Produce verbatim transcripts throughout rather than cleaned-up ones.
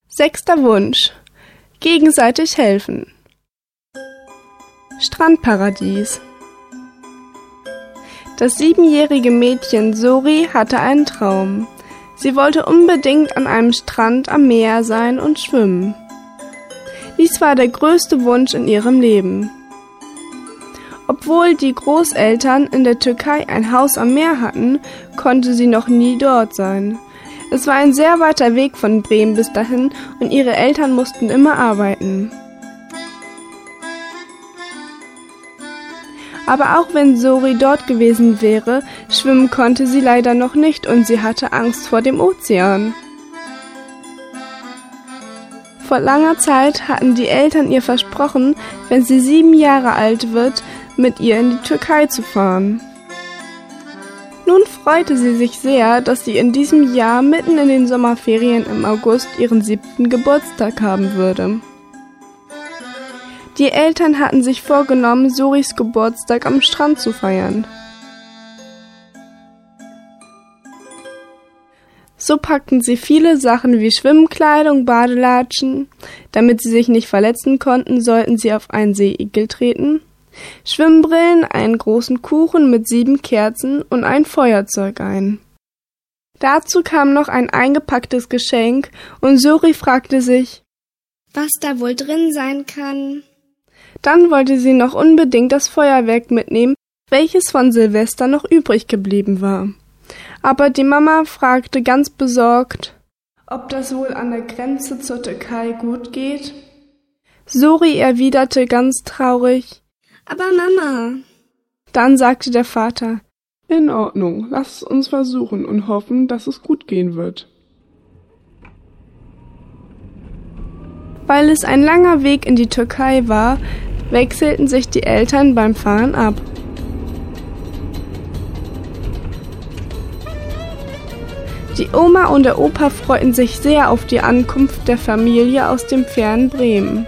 Sechster Wunsch: gegenseitig helfen. Strandparadies. Das siebenjährige Mädchen Sori hatte einen Traum. Sie wollte unbedingt an einem Strand am Meer sein und schwimmen. Dies war der größte Wunsch in ihrem Leben. Obwohl die Großeltern in der Türkei ein Haus am Meer hatten, konnte sie noch nie dort sein. Es war ein sehr weiter Weg von Bremen bis dahin und ihre Eltern mussten immer arbeiten. Aber auch wenn Sori dort gewesen wäre, schwimmen konnte sie leider noch nicht und sie hatte Angst vor dem Ozean. Vor langer Zeit hatten die Eltern ihr versprochen, wenn sie sieben Jahre alt wird, mit ihr in die Türkei zu fahren. Nun freute sie sich sehr, dass sie in diesem Jahr mitten in den Sommerferien im August ihren siebten Geburtstag haben würde. Die Eltern hatten sich vorgenommen, Soris Geburtstag am Strand zu feiern. So packten sie viele Sachen wie Schwimmkleidung, Badelatschen. Damit sie sich nicht verletzen konnten, sollten sie auf einen Seeigel treten. Schwimmbrillen, einen großen Kuchen mit sieben Kerzen und ein Feuerzeug ein. Dazu kam noch ein eingepacktes Geschenk und Sori fragte sich, was da wohl drin sein kann. Dann wollte sie noch unbedingt das Feuerwerk mitnehmen, welches von Silvester noch übrig geblieben war. Aber die Mama fragte ganz besorgt, ob das wohl an der Grenze zur Türkei gut geht. Sori erwiderte ganz traurig, aber Mama. Dann sagte der Vater, in Ordnung, lass es uns versuchen und hoffen, dass es gut gehen wird. Weil es ein langer Weg in die Türkei war, wechselten sich die Eltern beim Fahren ab. Die Oma und der Opa freuten sich sehr auf die Ankunft der Familie aus dem fernen Bremen.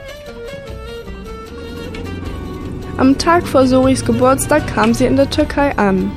Am Tag vor Soris Geburtstag kam sie in der Türkei an.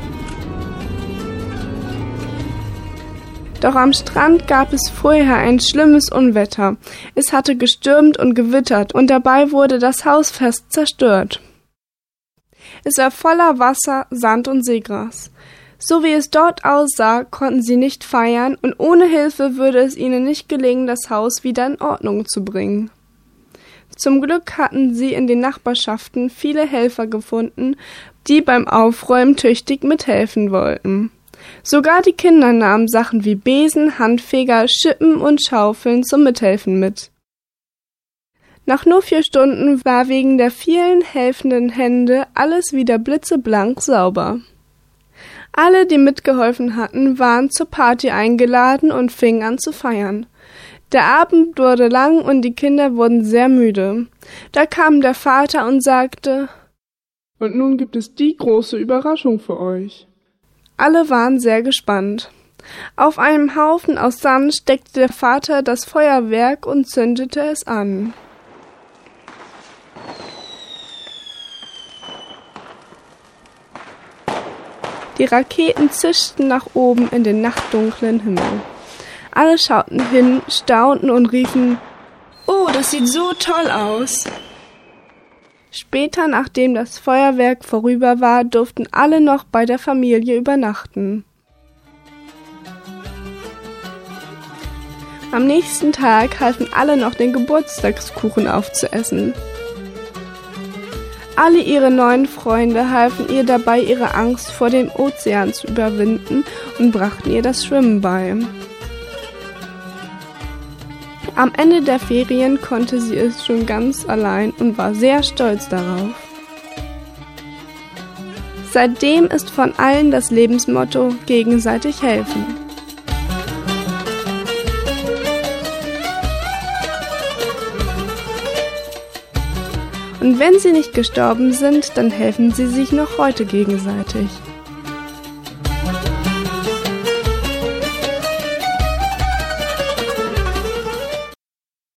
Doch am Strand gab es vorher ein schlimmes Unwetter. Es hatte gestürmt und gewittert und dabei wurde das Haus fast zerstört. Es war voller Wasser, Sand und Seegras. So wie es dort aussah, konnten sie nicht feiern und ohne Hilfe würde es ihnen nicht gelingen, das Haus wieder in Ordnung zu bringen. Zum Glück hatten sie in den Nachbarschaften viele Helfer gefunden, die beim Aufräumen tüchtig mithelfen wollten. Sogar die Kinder nahmen Sachen wie Besen, Handfeger, Schippen und Schaufeln zum Mithelfen mit. Nach nur vier Stunden war wegen der vielen helfenden Hände alles wieder blitzeblank sauber. Alle, die mitgeholfen hatten, waren zur Party eingeladen und fingen an zu feiern. Der Abend wurde lang und die Kinder wurden sehr müde. Da kam der Vater und sagte, und nun gibt es die große Überraschung für euch. Alle waren sehr gespannt. Auf einem Haufen aus Sand steckte der Vater das Feuerwerk und zündete es an. Die Raketen zischten nach oben in den nachtdunklen Himmel. Alle schauten hin, staunten und riefen, »Oh, das sieht so toll aus!« Später, nachdem das Feuerwerk vorüber war, durften alle noch bei der Familie übernachten. Am nächsten Tag halfen alle noch den Geburtstagskuchen aufzuessen. Alle ihre neuen Freunde halfen ihr dabei, ihre Angst vor dem Ozean zu überwinden und brachten ihr das Schwimmen bei. Am Ende der Ferien konnte sie es schon ganz allein und war sehr stolz darauf. Seitdem ist von allen das Lebensmotto gegenseitig helfen. Und wenn sie nicht gestorben sind, dann helfen sie sich noch heute gegenseitig.